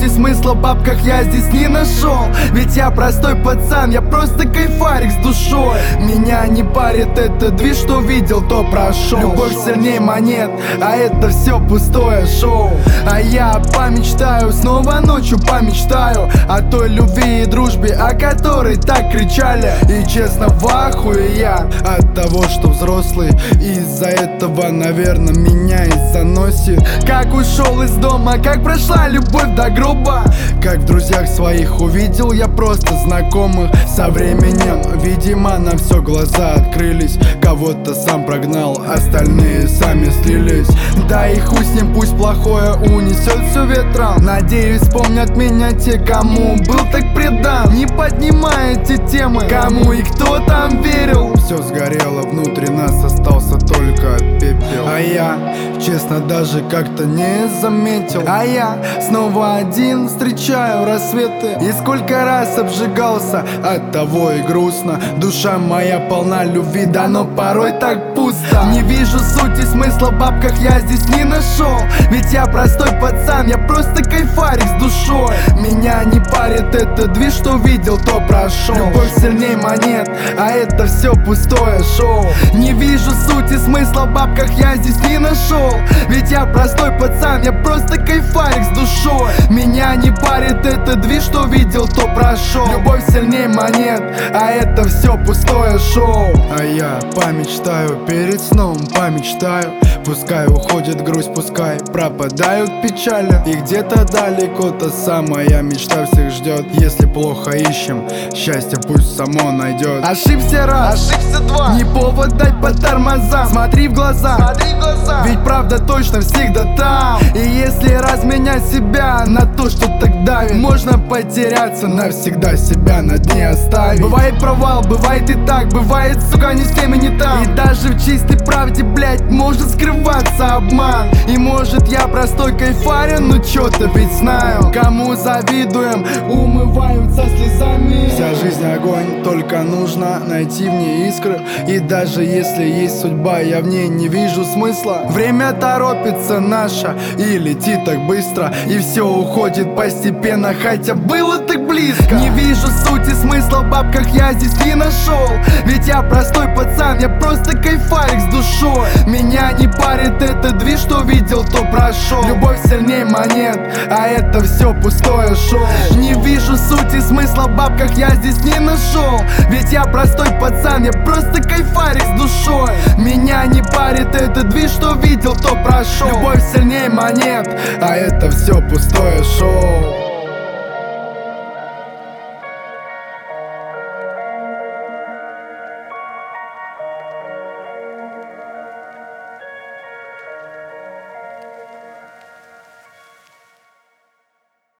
сути смысла в бабках я здесь не нашел. Ведь я простой пацан, я просто кайфарик с душой. Меня не парит этот движ, что видел, то прошел. Любовь сильней монет, а это все пустое шоу. А я помечтаю, снова ночью помечтаю о той любви и дружбе, о которой так кричали. И честно в ахуе я от того, что взрослый. Из-за этого, наверное, меня и заносит. Как ушел из дома, как прошла любовь до гроба. Как в друзьях своих увидел я просто знакомых. Со временем, видимо, на все глаза открылись. Кого-то сам прогнал, остальные сами слились. Да и хуй с ним, пусть плохое унесет все ветром. Надеюсь, вспомнят меня те, кому был так предан. Не поднимая эти темы, кому и кто там верил. Все сгорело, внутри нас остался только пепел. А я, честно, даже как-то не заметил. А я снова один встречаю рассветы. И сколько раз обжигался, от того и грустно. Душа моя полна любви, да но порой так пусто. Не вижу сути смысла в бабках я здесь не нашел. Ведь я простой пацан, я просто кайфарик с душой. Меня не парит этот движ, что видел, то прошел. Любовь сильней монет, а это все пустое шоу. Не вижу сути смысла в бабках я здесь не нашел. Ведь я простой пацан, я просто кайфарик с душой. Меня не парит этот движ, что видел, то прошел. Любовь сильней монет, а это все пустое шоу. А я помечтаю перед сном, помечтаю. Пускай уходит грусть, пускай пропадают печали. И где-то далеко та самая мечта всех ждет. Если плохо ищем, счастье пусть само найдет. Ошибся раз, ошибся два, не повод дать по тормозам. Смотри в глаза, смотри в глаза. ведь правда точно всегда там. И если разменять себя на то, что так давит, можно потеряться, навсегда себя на дне оставить. Бывает провал, бывает и так, бывает, сука, не с теми не там. И даже в чистой правде, блять, может скрываться обман. И может я простой кайфарин, но чё-то ведь знаю. Кому завидуем, умываются слезами. Вся жизнь огонь, только нужно найти в ней искры. И даже если есть судьба, я в ней не вижу смысла. Время торопится наше и летит так быстро. И все уходит постепенно, хотя было так близко. Не вижу сути смысла в бабках я здесь не нашел. Ведь я простой пацан, я просто кайфарик с душой. Меня не парит этот движ, что видел, то прошел. Любовь сильней монет, а это все пустое шоу. Не вижу сути смысла в бабках я здесь не нашел. Ведь я простой пацан, я просто кайфарик с душой. Меня не парит этот движ, что видел, то прошел. Любовь сильней монет, а это все пустое шоу.